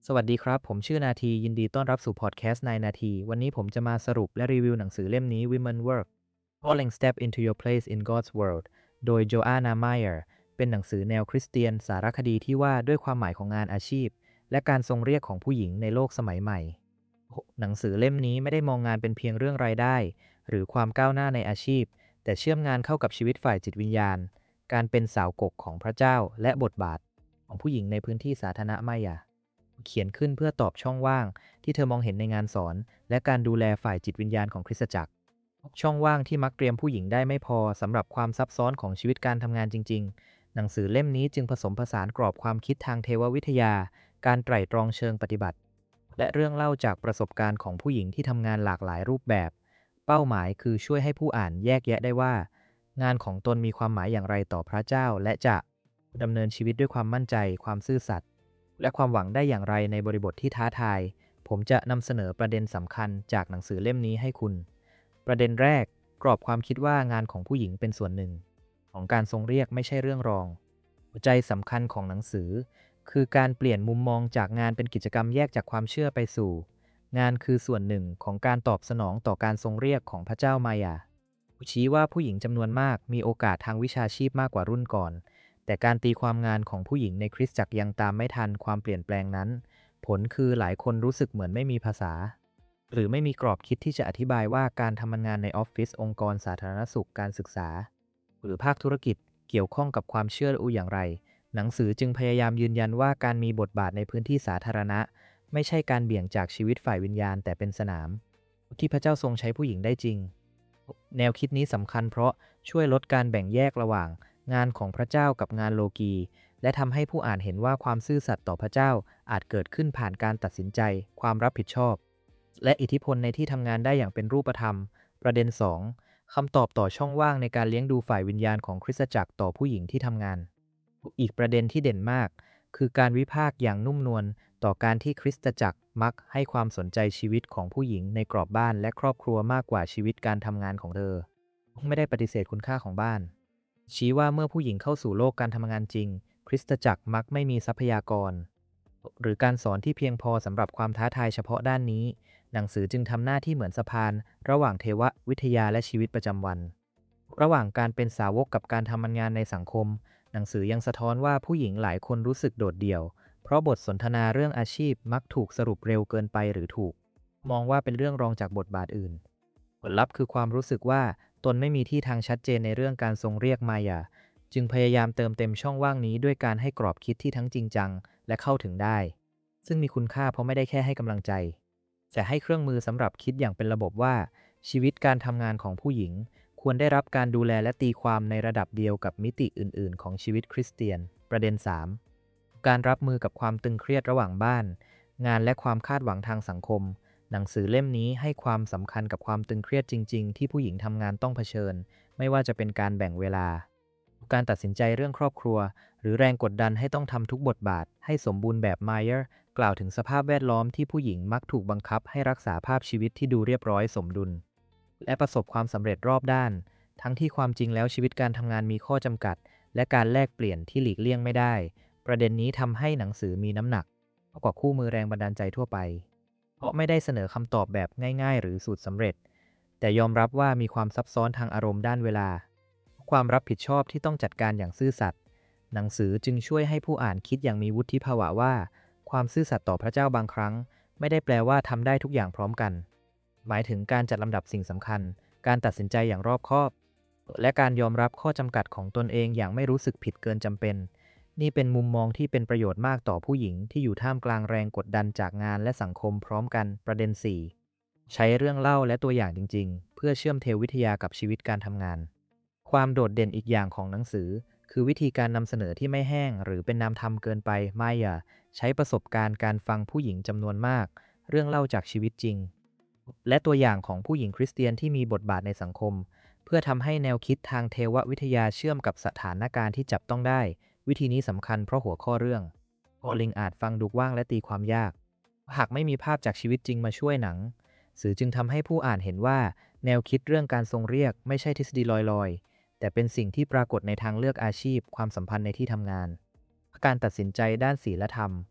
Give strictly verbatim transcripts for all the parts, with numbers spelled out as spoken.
สวัสดีครับผมชื่อนาทียินดีต้อนรับสู่พอดแคสต์นายนาทีวันนี้ผมจะมาสรุปและรีวิวหนังสือเล่มนี้ Women Work Falling Step into Your Place in God's World โดย Joanna Meyer เป็นหนังสือแนวคริสเตียนสารคดีที่ว่าด้วยความหมายของงานอาชีพและการทรงเรียกของผู้หญิงในโลกสมัยใหม่หนังสือเล่มนี้ไม่ได้มองงานเป็นเพียงเรื่องรายได้หรือความก้าวหน้าในอาชีพแต่เชื่อมงานเข้ากับชีวิตฝ่ายจิตวิญญาณการเป็นสาวกของพระเจ้าและบทบาทของผู้หญิงในพื้นที่สาธารณะไม่อะ เขียนขึ้นเพื่อตอบช่องว่างที่เธอมองเห็นในงานสอนและการดูแลฝ่ายจิตวิญญาณของคริสตจักรช่องว่างที่มักเตรียมผู้หญิงได้ไม่พอสำหรับความซับซ้อนของชีวิตการทำงานจริงๆหนังสือเล่มนี้จึงผสมผสานกรอบความคิดทางเทววิทยาการไตร่ตรองเชิงปฏิบัติและเรื่องเล่าจากประสบการณ์ของผู้หญิงที่ทำงานหลากหลายรูปแบบเป้าหมายคือช่วยให้ผู้อ่านแยกแยะได้ว่างานของตนมีความหมายอย่างไรต่อพระเจ้าและจะดำเนินชีวิตด้วยความมั่นใจความซื่อสัตย์ และความหวังได้อย่างไรในบริบทที่ท้าทาย ผมจะนำเสนอประเด็นสำคัญจากหนังสือเล่มนี้ให้คุณ ประเด็นแรกกรอบความคิดว่างานของผู้หญิงเป็นส่วนหนึ่งของการทรงเรียกไม่ใช่เรื่องรองหัวใจสำคัญของหนังสือคือการเปลี่ยนมุมมองจากงานเป็นกิจกรรมแยกจากความเชื่อไปสู่งานคือส่วนหนึ่งของการตอบสนองต่อการทรงเรียกของพระเจ้ามายาชี้ว่าผู้หญิงจำนวนมากมีโอกาสทางวิชาชีพมากกว่ารุ่นก่อน แต่การตีความงานของผู้หญิงในคริสตจักรยังตามไม่ทันความเปลี่ยนแปลงนั้น ผลคือหลายคนรู้สึกเหมือนไม่มีภาษา หรือไม่มีกรอบคิดที่จะอธิบายว่าการทำงานในออฟฟิศองค์กรสาธารณสุขการศึกษา หรือภาคธุรกิจเกี่ยวข้องกับความเชื่ออูอย่างไร หนังสือจึงพยายามยืนยันว่าการมีบทบาทในพื้นที่สาธารณะไม่ใช่การเบี่ยงจากชีวิตฝ่ายวิญญาณแต่เป็นสนามที่พระเจ้าทรงใช้ผู้หญิงได้จริง แนวคิดนี้สำคัญเพราะช่วยลดการแบ่งแยกระหว่างงานของพระเจ้ากับงานโลกีและทำให้ผู้อ่านเห็นว่าความซื่อสัตย์ต่อพระเจ้าอาจเกิดขึ้นผ่านการตัดสินใจความรับผิดชอบและอิทธิพลในที่ทำงานได้อย่างเป็นรูปธรรมประเด็นสองคำตอบต่อช่องว่างในการเลี้ยงดูฝ่ายวิญญาณของคริสตจักรต่อผู้หญิงที่ทำงานอีกประเด็นที่เด่นมากคือการวิพากษ์อย่างนุ่มนวลต่อการที่คริสตจักรมักให้ความสนใจชีวิตของผู้หญิงในกรอบบ้านและครอบครัวมากกว่าชีวิตการทำงานของเธอไม่ได้ปฏิเสธคุณค่าของบ้านชี้ว่าเมื่อผู้หญิงเข้าสู่โลกการทำงานจริงคริสตจักรมักไม่มีทรัพยากรหรือการสอนที่เพียงพอสำหรับความท้าทายเฉพาะด้านนี้หนังสือจึงทำหน้าที่เหมือนสะพานระหว่างเทววิทยาและชีวิตประจำวันระหว่างการเป็นสาวกกับการทำงานในสังคมหนังสือยังสะท้อนว่าผู้หญิงหลายคนรู้สึกโดดเดี่ยวเพราะบทสนทนาเรื่องอาชีพมักถูกสรุปเร็วเกินไปหรือถูกมองว่าเป็นเรื่องรองจากบทบาทอื่นผลลัพธ์คือความรู้สึกว่าตนไม่มีที่ทางชัดเจนในเรื่องการทรงเรียกมายาจึงพยายามเติมเต็มช่องว่างนี้ด้วยการให้กรอบคิดที่ทั้งจริงจังและเข้าถึงได้ซึ่งมีคุณค่าเพราะไม่ได้แค่ให้กำลังใจแต่ให้เครื่องมือสำหรับคิดอย่างเป็นระบบว่าชีวิตการทำงานของผู้หญิงควรได้รับการดูแลและตีความในระดับเดียวกับมิติอื่นๆของชีวิตคริสเตียนประเด็นสามการรับมือกับความตึงเครียดระหว่างบ้านงานและความคาดหวังทางสังคมหนังสือเล่มนี้ให้ความสำคัญกับความตึงเครียดจริงๆที่ผู้หญิงทำงานต้องเผชิญไม่ว่าจะเป็นการแบ่งเวลาการตัดสินใจเรื่องครอบครัวหรือแรงกดดันให้ต้องทำทุกบทบาทให้สมบูรณ์แบบไมเออร์กล่าวถึงสภาพแวดล้อมที่ผู้หญิงมักถูกบังคับให้รักษาภาพชีวิตที่ดูเรียบร้อยสมดุลและประสบความสำเร็จรอบด้านทั้งที่ความจริงแล้วชีวิตการทำงานมีข้อจำกัดและการแลกเปลี่ยนที่หลีกเลี่ยงไม่ได้ประเด็นนี้ทำให้หนังสือมีน้ำหนักมากกว่าคู่มือแรงบันดาลใจทั่วไปเพราะไม่ได้เสนอคำตอบแบบง่ายๆหรือสูตรสำเร็จแต่ยอมรับว่ามีความซับซ้อนทางอารมณ์ด้านเวลาความรับผิดชอบที่ต้องจัดการอย่างซื่อสัตย์หนังสือจึงช่วยให้ผู้อ่านคิดอย่างมีวุฒิภาวะว่าความซื่อสัตย์ต่อพระเจ้าบางครั้งไม่ได้แปลว่าทำได้ทุกอย่างพร้อมกันหมายถึงการจัดลำดับสิ่งสำคัญการตัดสินใจอย่างรอบคอบและการยอมรับข้อจำกัดของตนเองอย่างไม่รู้สึกผิดเกินจำเป็นนี่เป็นมุมมองที่เป็นประโยชน์มากต่อผู้หญิงที่อยู่ท่ามกลางแรงกดดันจากงานและสังคมพร้อมกันประเด็นสี่ใช้เรื่องเล่าและตัวอย่างจริงๆเพื่อเชื่อมเทววิทยากับชีวิตการทำงานความโดดเด่นอีกอย่างของหนังสือคือวิธีการนำเสนอที่ไม่แห้งหรือเป็นนามธรรมเกินไปไม่อย่าใช้ประสบการณ์การฟังผู้หญิงจำนวนมากเรื่องเล่าจากชีวิตจริงและตัวอย่างของผู้หญิงคริสเตียนที่มีบทบาทในสังคมเพื่อทำให้แนวคิดทางเทววิทยาเชื่อมกับสถานการณ์ที่จับต้องได้วิธีนี้สำคัญเพราะหัวข้อเรื่องพอลิงอาจฟังดูกว้างและตีความยากหากไม่มีภาพจากชีวิตจริงมาช่วยหนังสื่อจึงทำให้ผู้อ่านเห็นว่าแนวคิดเรื่องการทรงเรียกไม่ใช่ทฤษฎีลอยๆแต่เป็นสิ่งที่ปรากฏในทางเลือกอาชีพความสัมพันธ์ในที่ทำงานการตัดสินใจด้านศีลธรรม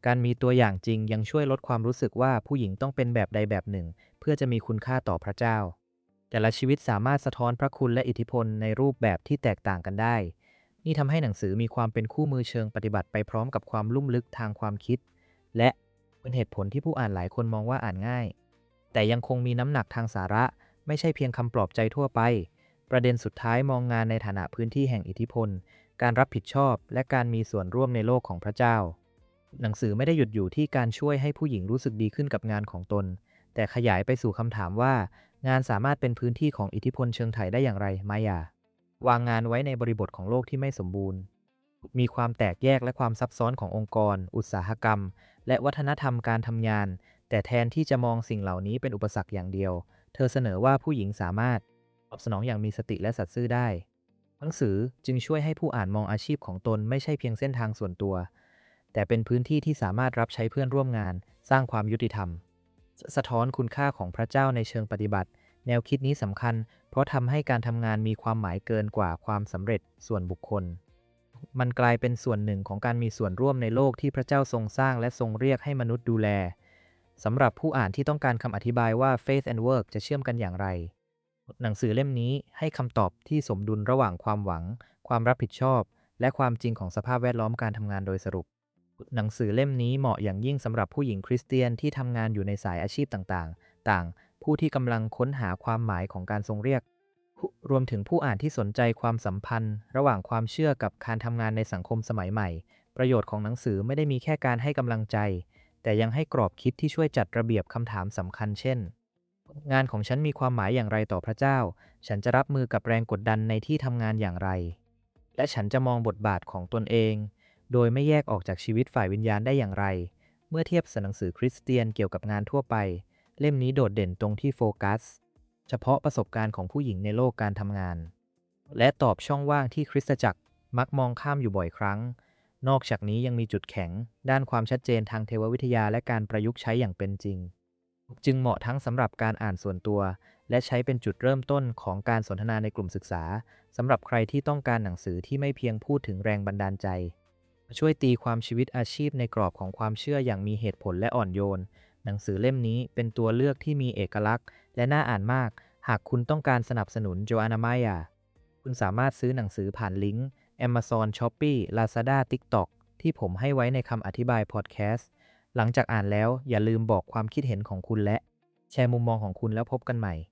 การมีตัวอย่างจริงยังช่วยลดความรู้สึกว่าผู้หญิงต้องเป็นแบบใดแบบหนึ่งเพื่อจะมีคุณค่าต่อพระเจ้าแต่ละชีวิตสามารถสะท้อนพระคุณและอิทธิพลในรูปแบบที่แตกต่างกันได้นี่ทำให้หนังสือมีความเป็นคู่มือเชิงปฏิบัติไปพร้อมกับความลุ่มลึกทางความคิดและเป็นเหตุผลที่ผู้อ่านหลายคนมองว่าอ่านง่ายแต่ยังคงมีน้ำหนักทางสาระไม่ใช่เพียงคำปลอบใจทั่วไปประเด็นสุดท้ายมองงานในฐานะพื้นที่แห่งอิทธิพลการรับผิดชอบและการมีส่วนร่วมในโลกของพระเจ้าหนังสือไม่ได้หยุดอยู่ที่การช่วยให้ผู้หญิงรู้สึกดีขึ้นกับงานของตนแต่ขยายไปสู่คำถามว่างานสามารถเป็นพื้นที่ของอิทธิพลเชิงไถ่ได้อย่างไรมายาวางงานไว้ในบริบทของโลกที่ไม่สมบูรณ์มีความแตกแยกและความซับซ้อนขององค์กรอุตสาหกรรมและวัฒนธรรมการทำงานแต่แทนที่จะมองสิ่งเหล่านี้เป็นอุปสรรคอย่างเดียวเธอเสนอว่าผู้หญิงสามารถตอบสนองอย่างมีสติและสัตย์ซื่อได้หนังสือจึงช่วยให้ผู้อ่านมองอาชีพของตนไม่ใช่เพียงเส้นทางส่วนตัวแต่เป็นพื้นที่ที่สามารถรับใช้เพื่อนร่วมงานสร้างความยุติธรรมสะท้อนคุณค่าของพระเจ้าในเชิงปฏิบัติแนวคิดนี้สำคัญเพราะทำให้การทำงานมีความหมายเกินกว่าความสำเร็จส่วนบุคคลมันกลายเป็นส่วนหนึ่งของการมีส่วนร่วมในโลกที่พระเจ้าทรงสร้างและทรงเรียกให้มนุษย์ดูแลสำหรับผู้อ่านที่ต้องการคำอธิบายว่า faith and work จะเชื่อมกันอย่างไรหนังสือเล่มนี้ให้คำตอบที่สมดุลระหว่างความหวังความรับผิดชอบและความจริงของสภาพแวดล้อมการทำงานโดยสรุปหนังสือเล่มนี้เหมาะอย่างยิ่งสำหรับผู้หญิงคริสเตียนที่ทำงานอยู่ในสายอาชีพต่างๆต่างผู้ที่กำลังค้นหาความหมายของการทรงเรียกรวมถึงผู้อ่านที่สนใจความสัมพันธ์ระหว่างความเชื่อกับการทำงานในสังคมสมัยใหม่ประโยชน์ของหนังสือไม่ได้มีแค่การให้กำลังใจแต่ยังให้กรอบคิดที่ช่วยจัดระเบียบคำถามสำคัญเช่นงานของฉันมีความหมายอย่างไรต่อพระเจ้าฉันจะรับมือกับแรงกดดันในที่ทำงานอย่างไรและฉันจะมองบทบาทของตนเองโดยไม่แยกออกจากชีวิตฝ่ายวิญญาณได้อย่างไรเมื่อเทียบกับหนังสือคริสเตียนเกี่ยวกับงานทั่วไปเล่มนี้โดดเด่นตรงที่โฟกัสเฉพาะประสบการณ์ของผู้หญิงในโลกการทำงานและตอบช่องว่างที่คริสตจักรมักมองข้ามอยู่บ่อยครั้งนอกจากนี้ยังมีจุดแข็งด้านความชัดเจนทางเทววิทยาและการประยุกต์ใช้อย่างเป็นจริงจึงเหมาะทั้งสำหรับการอ่านส่วนตัวและใช้เป็นจุดเริ่มต้นของการสนทนาในกลุ่มศึกษาสำหรับใครที่ต้องการหนังสือที่ไม่เพียงพูดถึงแรงบันดาลใจช่วยตีความชีวิตอาชีพในกรอบของความเชื่ออย่างมีเหตุผลและอ่อนโยนหนังสือเล่มนี้เป็นตัวเลือกที่มีเอกลักษณ์และน่าอ่านมากหากคุณต้องการสนับสนุนโจอานา มายาคุณสามารถซื้อหนังสือผ่านลิงก์ Amazon Shopee Lazada TikTok ที่ผมให้ไว้ในคำอธิบายพอดแคสต์หลังจากอ่านแล้วอย่าลืมบอกความคิดเห็นของคุณและแชร์มุมมองของคุณแล้วพบกันใหม่